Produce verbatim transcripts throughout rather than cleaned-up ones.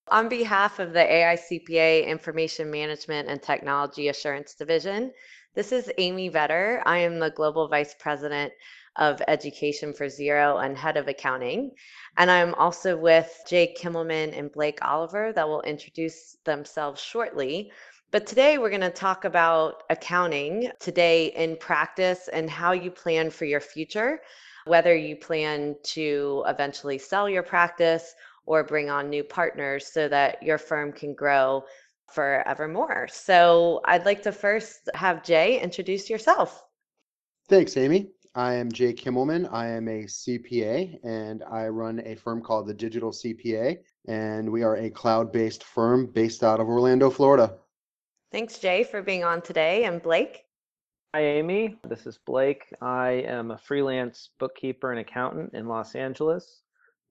On behalf of the A I C P A Information Management and Technology Assurance Division, this is Amy Vetter. I am the Global Vice President of Education for Xero and Head of Accounting. And I'm also with Jay Kimmelman and Blake Oliver that will introduce themselves shortly. But today we're going to talk about accounting today in practice and how you plan for your future, whether you plan to eventually sell your practice or bring on new partners so that your firm can grow forevermore. So I'd like to first have Jay introduce yourself. Thanks, Amy. I am Jay Kimmelman. I am a C P A and I run a firm called the Digital C P A, and we are a cloud-based firm based out of Orlando, Florida. Thanks, Jay, for being on today. And Blake? Hi, Amy. This is Blake. I am a freelance bookkeeper and accountant in Los Angeles.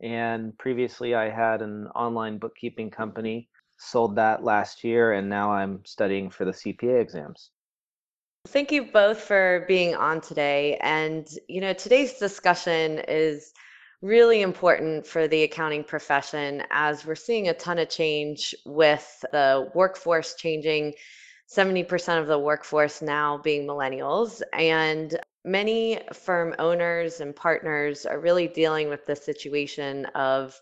And previously, I had an online bookkeeping company, sold that last year, and now I'm studying for the C P A exams. Thank you both for being on today. And, you know, today's discussion is really important for the accounting profession as we're seeing a ton of change with the workforce changing, seventy percent of the workforce now being millennials. And many firm owners and partners are really dealing with the situation of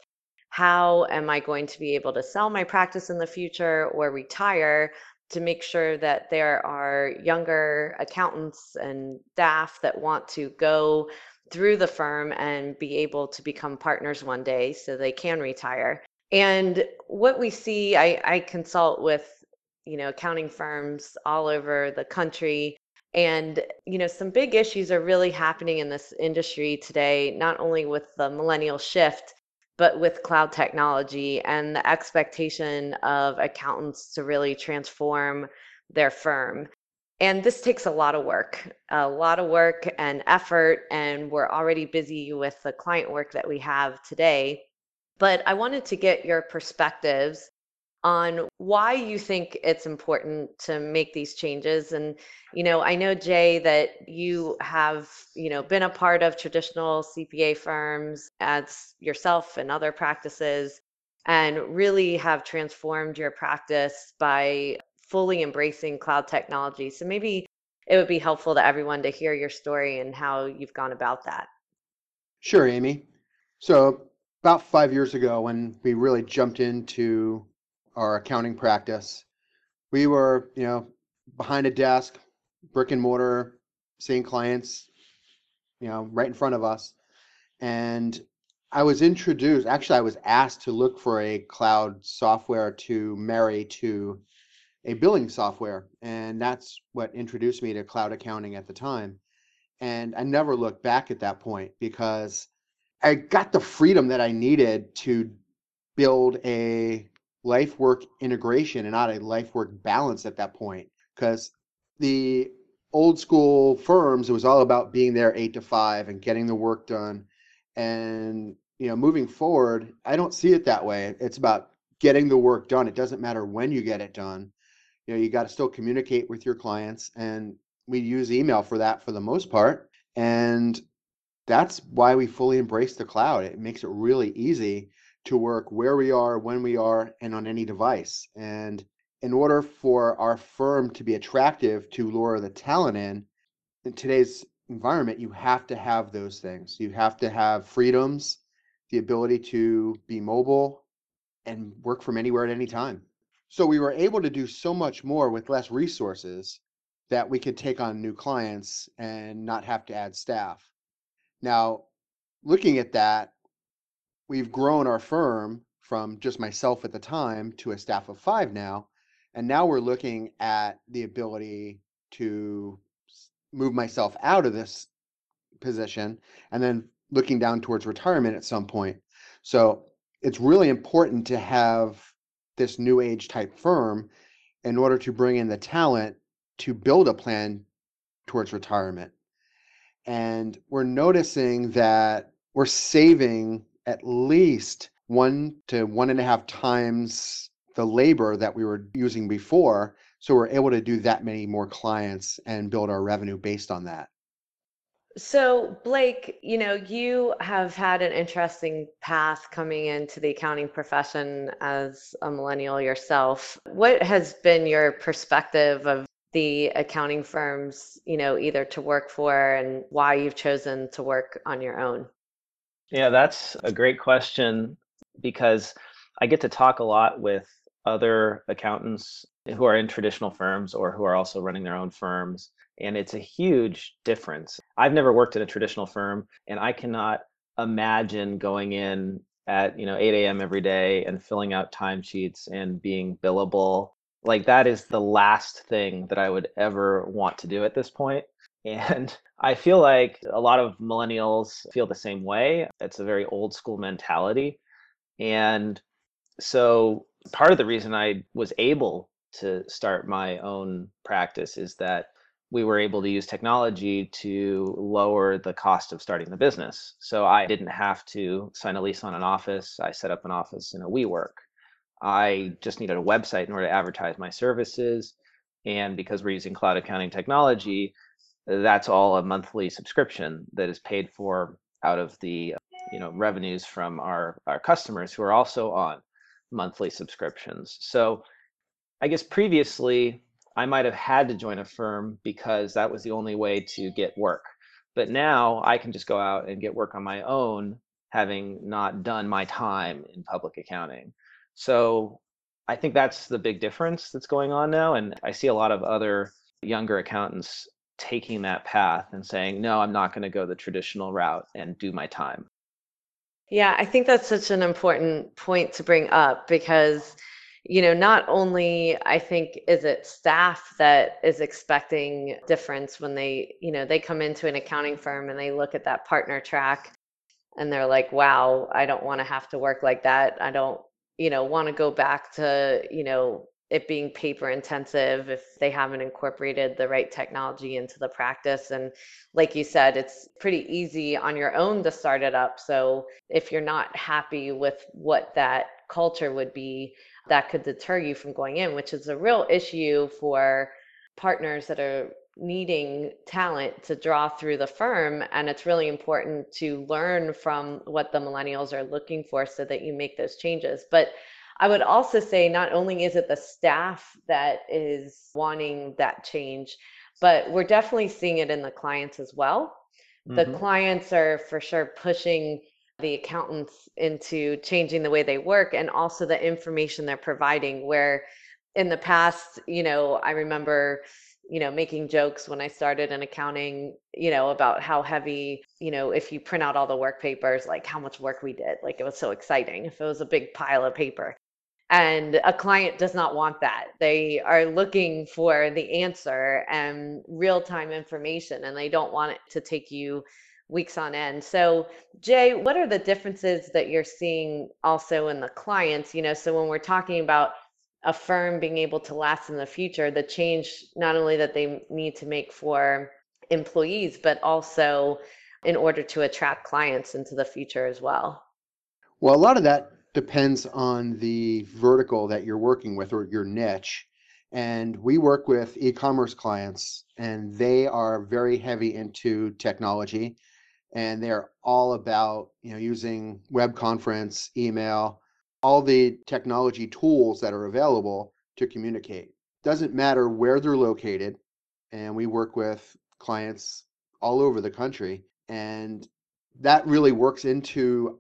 how am I going to be able to sell my practice in the future or retire to make sure that there are younger accountants and staff that want to go through the firm and be able to become partners one day so they can retire. And what we see, I, I consult with, you know, accounting firms all over the country. And, you know, some big issues are really happening in this industry today, not only with the millennial shift, but with cloud technology and the expectation of accountants to really transform their firm. And this takes a lot of work, a lot of work and effort, and we're already busy with the client work that we have today. But I wanted to get your perspectives on why you think it's important to make these changes. And, you know, I know, Jay, that you have, you know, been a part of traditional C P A firms as yourself and other practices and really have transformed your practice by fully embracing cloud technology. So maybe it would be helpful to everyone to hear your story and how you've gone about that. Sure, Amy. So, about five years ago, when we really jumped into our accounting practice, we were, you know, behind a desk, brick and mortar, seeing clients, you know, right in front of us. And I was introduced, actually, I was asked to look for a cloud software to marry to a billing software. And that's what introduced me to cloud accounting at the time. And I never looked back at that point because I got the freedom that I needed to build a life work integration and not a life work balance at that point. Because the old school firms, it was all about being there eight to five and getting the work done. And, you know, moving forward, I don't see it that way. It's about getting the work done. It doesn't matter when you get it done. You know, you got to still communicate with your clients. And we use email for that for the most part. And that's why we fully embrace the cloud. It makes it really easy to work where we are, when we are, and on any device. And in order for our firm to be attractive to lure the talent in, in today's environment, you have to have those things. You have to have freedoms, the ability to be mobile and work from anywhere at any time. So we were able to do so much more with less resources that we could take on new clients and not have to add staff. Now, looking at that, we've grown our firm from just myself at the time to a staff of five now. And now we're looking at the ability to move myself out of this position and then looking down towards retirement at some point. So it's really important to have this new age type firm in order to bring in the talent to build a plan towards retirement. And we're noticing that we're saving at least one to one and a half times the labor that we were using before. So we're able to do that many more clients and build our revenue based on that. So, Blake, you know, you have had an interesting path coming into the accounting profession as a millennial yourself. What has been your perspective of the accounting firms, you know, either to work for and why you've chosen to work on your own? Yeah, that's a great question because I get to talk a lot with other accountants who are in traditional firms or who are also running their own firms. And it's a huge difference. I've never worked in a traditional firm, and I cannot imagine going in at, you know, eight a m every day and filling out timesheets and being billable. Like that is the last thing that I would ever want to do at this point. And I feel like a lot of millennials feel the same way. It's a very old school mentality. And so part of the reason I was able to start my own practice is that we were able to use technology to lower the cost of starting the business. So I didn't have to sign a lease on an office. I set up an office in a WeWork. I just needed a website in order to advertise my services. And because we're using cloud accounting technology, that's all a monthly subscription that is paid for out of the you know revenues from our our customers who are also on monthly subscriptions. So I guess previously I might have had to join a firm because that was the only way to get work. But now I can just go out and get work on my own, having not done my time in public accounting. So I think that's the big difference that's going on now. And I see a lot of other younger accountants taking that path and saying, no, I'm not going to go the traditional route and do my time. Yeah, I think that's such an important point to bring up because, you know, not only I think is it staff that is expecting difference when they, you know, they come into an accounting firm and they look at that partner track and they're like, wow, I don't want to have to work like that. I don't, you know, want to go back to, you know, it being paper intensive if they haven't incorporated the right technology into the practice. And like you said, it's pretty easy on your own to start it up. So if you're not happy with what that culture would be, that could deter you from going in, which is a real issue for partners that are needing talent to draw through the firm. And it's really important to learn from what the millennials are looking for so that you make those changes. But I would also say not only is it the staff that is wanting that change, but we're definitely seeing it in the clients as well. The Hmm. clients are for sure pushing the accountants into changing the way they work and also the information they're providing, where in the past, you know, I remember, you know, making jokes when I started in accounting, you know, about how heavy, you know, if you print out all the work papers, like how much work we did. Like it was so exciting if it was a big pile of paper. And a client does not want that. They are looking for the answer and real-time information, and they don't want it to take you weeks on end. So, Jay, what are the differences that you're seeing also in the clients? You know, so when we're talking about a firm being able to last in the future, the change not only that they need to make for employees, but also in order to attract clients into the future as well. Well, a lot of that depends on the vertical that you're working with or your niche. And we work with e-commerce clients, and they are very heavy into technology, and they're all about, you know, using web conference, email, all the technology tools that are available to communicate. Doesn't matter where they're located, and we work with clients all over the country, and that really works into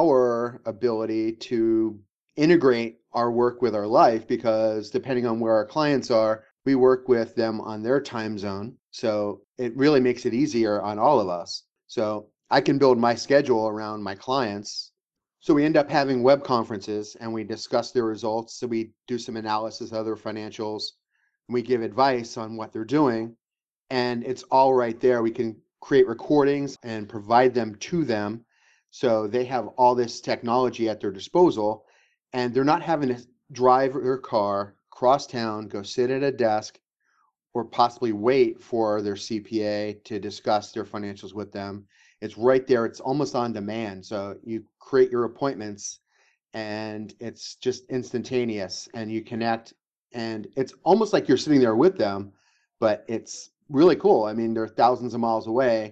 our ability to integrate our work with our life, because depending on where our clients are, we work with them on their time zone. So it really makes it easier on all of us. So I can build my schedule around my clients. So we end up having web conferences and we discuss their results. So we do some analysis of their financials and we give advice on what they're doing. And it's all right there. We can create recordings and provide them to them. So they have all this technology at their disposal and they're not having to drive their car cross town, go sit at a desk, or possibly wait for their C P A to discuss their financials with them. It's right there. It's almost on demand. So you create your appointments and it's just instantaneous and you connect and it's almost like you're sitting there with them, but it's really cool. I mean, they're thousands of miles away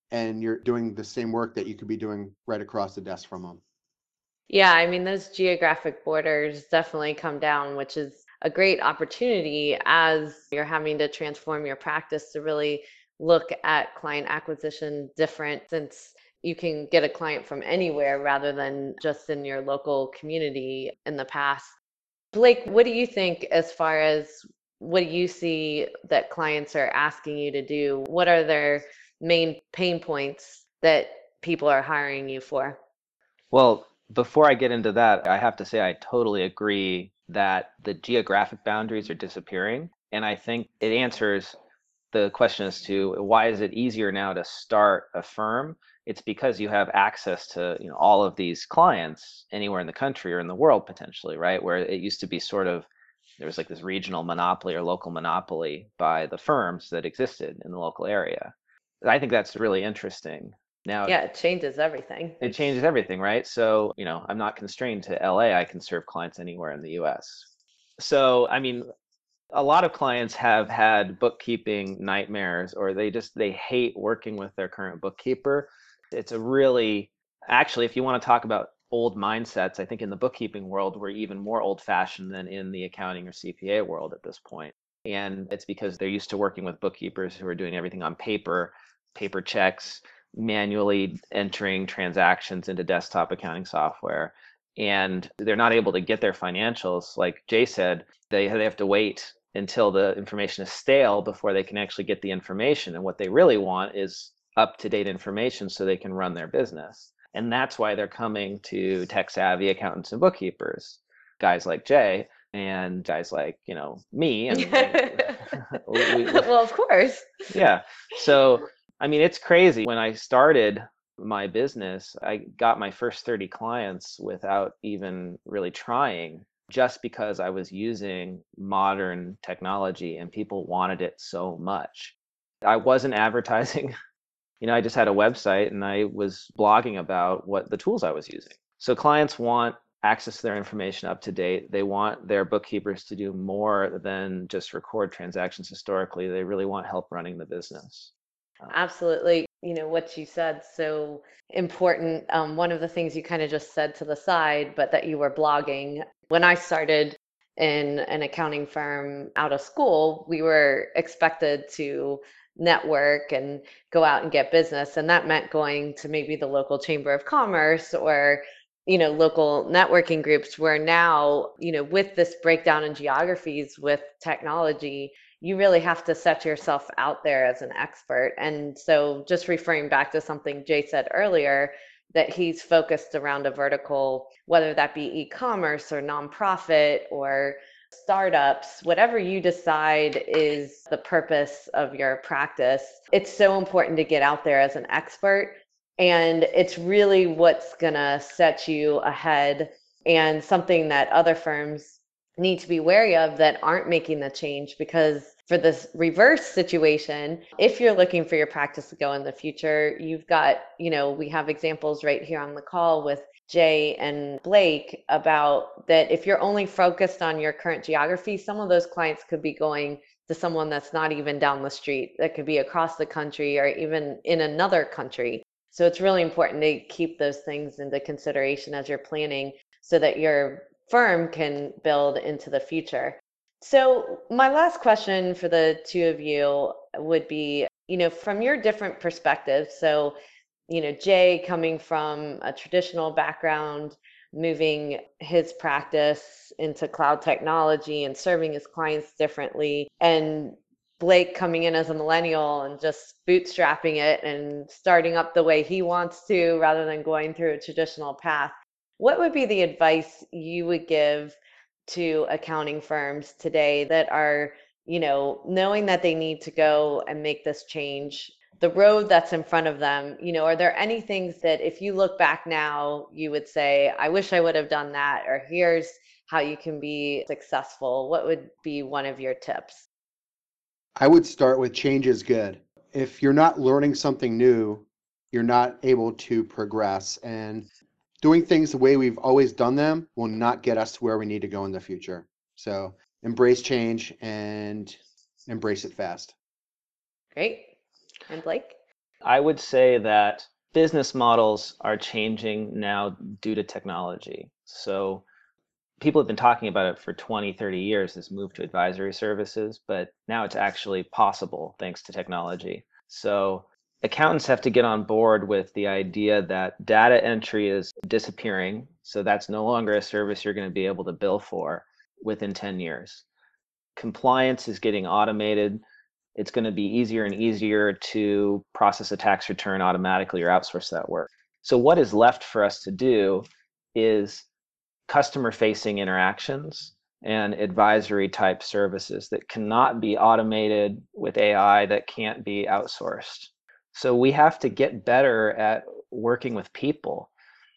and you're doing the same work that you could be doing right across the desk from them. Yeah, I mean, those geographic borders definitely come down, which is a great opportunity as you're having to transform your practice to really look at client acquisition different, since you can get a client from anywhere rather than just in your local community in the past. Blake, what do you think as far as what do you see that clients are asking you to do? What are their main pain points that people are hiring you for? Well, before I get into that, I have to say I totally agree that the geographic boundaries are disappearing. And I think it answers the question as to why is it easier now to start a firm? It's because you have access to, you know, all of these clients anywhere in the country or in the world potentially, right? Where it used to be sort of there was like this regional monopoly or local monopoly by the firms that existed in the local area. I think that's really interesting. Now, Yeah, it changes everything. it changes everything, right? So, you know, I'm not constrained to L A. I can serve clients anywhere in the U S. So, I mean, a lot of clients have had bookkeeping nightmares, or they just they hate working with their current bookkeeper. It's a really actually, if you want to talk about old mindsets, I think in the bookkeeping world we're even more old-fashioned than in the accounting or C P A world at this point. And it's because they're used to working with bookkeepers who are doing everything on paper, paper checks, manually entering transactions into desktop accounting software. And they're not able to get their financials. Like Jay said, they, they have to wait until the information is stale before they can actually get the information. And what they really want is up-to-date information so they can run their business. And that's why they're coming to tech-savvy accountants and bookkeepers, guys like Jay and guys like, you know, me. And we, we, Well, of course. yeah. So, I mean, it's crazy. When I started my business, I got my first thirty clients without even really trying, just because I was using modern technology and people wanted it so much. I wasn't advertising. You know, I just had a website and I was blogging about what the tools I was using. So clients want access to their information up to date. They want their bookkeepers to do more than just record transactions historically. They really want help running the business. Uh, Absolutely. You know, what you said, so important. Um, one of the things you kind of just said to the side, but that you were blogging. When I started in an accounting firm out of school, we were expected to network and go out and get business. And that meant going to maybe the local chamber of commerce or, you know, local networking groups, where now, you know, with this breakdown in geographies with technology, you really have to set yourself out there as an expert. And so, just referring back to something Jay said earlier, that he's focused around a vertical, whether that be e-commerce or nonprofit or startups, whatever you decide is the purpose of your practice, it's so important to get out there as an expert. And it's really what's going to set you ahead, and something that other firms need to be wary of that aren't making the change. Because for this reverse situation, if you're looking for your practice to go in the future, you've got, you know, we have examples right here on the call with Jay and Blake about that. If you're only focused on your current geography, some of those clients could be going to someone that's not even down the street, that could be across the country or even in another country. So it's really important to keep those things into consideration as you're planning, so that your firm can build into the future. So my last question for the two of you would be, you know, from your different perspectives. So, you know, Jay coming from a traditional background, moving his practice into cloud technology and serving his clients differently, and Blake coming in as a millennial and just bootstrapping it and starting up the way he wants to rather than going through a traditional path. What would be the advice you would give to accounting firms today that are, you know, knowing that they need to go and make this change, the road that's in front of them? You know, are there any things that if you look back now, you would say, I wish I would have done that, or here's how you can be successful? What would be one of your tips? I would start with change is good. If you're not learning something new, you're not able to progress. And doing things the way we've always done them will not get us to where we need to go in the future. So embrace change and embrace it fast. Great. And Blake? I would say that business models are changing now due to technology. So people have been talking about it for twenty, thirty years, this move to advisory services, but now it's actually possible thanks to technology. So accountants have to get on board with the idea that data entry is disappearing. So that's no longer a service you're going to be able to bill for within ten years. Compliance is getting automated. It's going to be easier and easier to process a tax return automatically or outsource that work. So what is left for us to do is customer-facing interactions and advisory type services that cannot be automated with A I, that can't be outsourced. So we have to get better at working with people.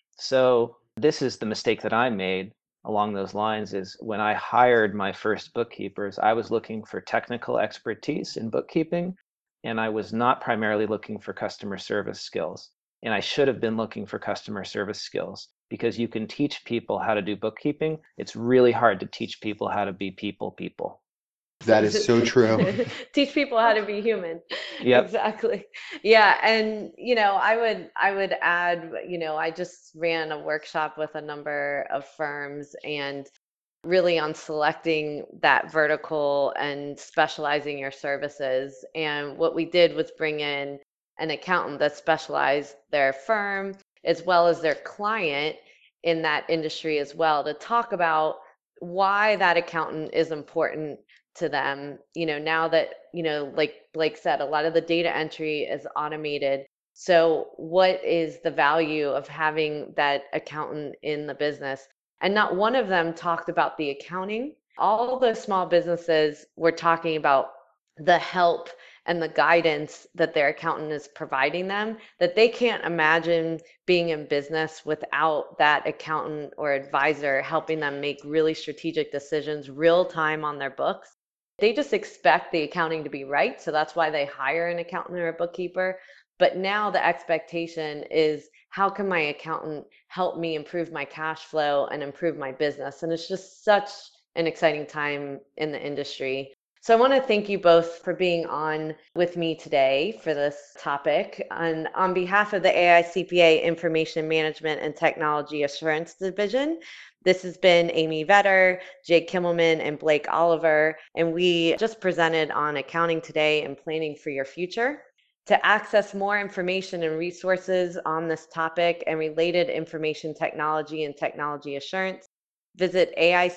So this is the mistake that I made along those lines, is when I hired my first bookkeepers, I was looking for technical expertise in bookkeeping, and I was not primarily looking for customer service skills. And I should have been looking for customer service skills, because you can teach people how to do bookkeeping. It's really hard to teach people how to be people people. That is so true. Teach people how to be human. Yep. Exactly. Yeah. And, you know, I would, I would add, you know, I just ran a workshop with a number of firms, and really on selecting that vertical and specializing your services. And what we did was bring in an accountant that specialized their firm as well as their client in that industry as well, to talk about why that accountant is important to them. You know, now that, you know, like Blake said, a lot of the data entry is automated. So what is the value of having that accountant in the business? And not one of them talked about the accounting. All the small businesses were talking about the help and the guidance that their accountant is providing them, that they can't imagine being in business without that accountant or advisor helping them make really strategic decisions real time on their books. They just expect the accounting to be right. So that's why they hire an accountant or a bookkeeper. But now the expectation is, how can my accountant help me improve my cash flow and improve my business? And it's just such an exciting time in the industry. So I want to thank you both for being on with me today for this topic. And on behalf of the A I C P A Information Management and Technology Assurance Division, this has been Amy Vetter, Jake Kimmelman, and Blake Oliver, and we just presented on Accounting Today and Planning for Your Future. To access more information and resources on this topic and related information technology and technology assurance, visit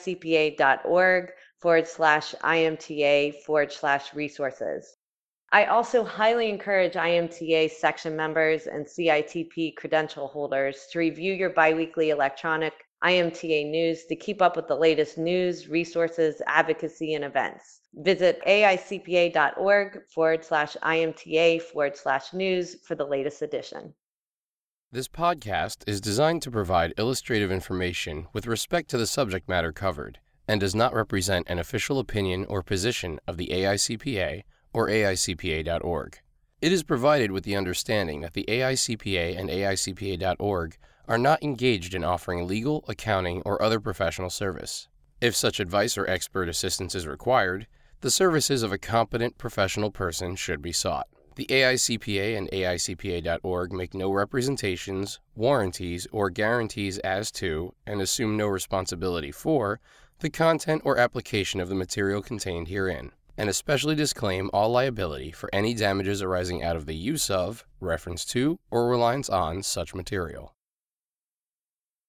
aicpa.org forward slash IMTA forward slash resources. I also highly encourage I M T A section members and C I T P credential holders to review your biweekly electronic I M T A news to keep up with the latest news, resources, advocacy, and events. Visit aicpa.org forward slash IMTA forward slash news for the latest edition. This podcast is designed to provide illustrative information with respect to the subject matter covered, and does not represent an official opinion or position of the A I C P A or A I C P A dot org. It is provided with the understanding that the A I C P A and A I C P A dot org are not engaged in offering legal, accounting, or other professional service. If such advice or expert assistance is required, the services of a competent professional person should be sought. The A I C P A and A I C P A dot org make no representations, warranties, or guarantees as to, and assume no responsibility for, the content or application of the material contained herein, and especially disclaim all liability for any damages arising out of the use of, reference to, or reliance on such material.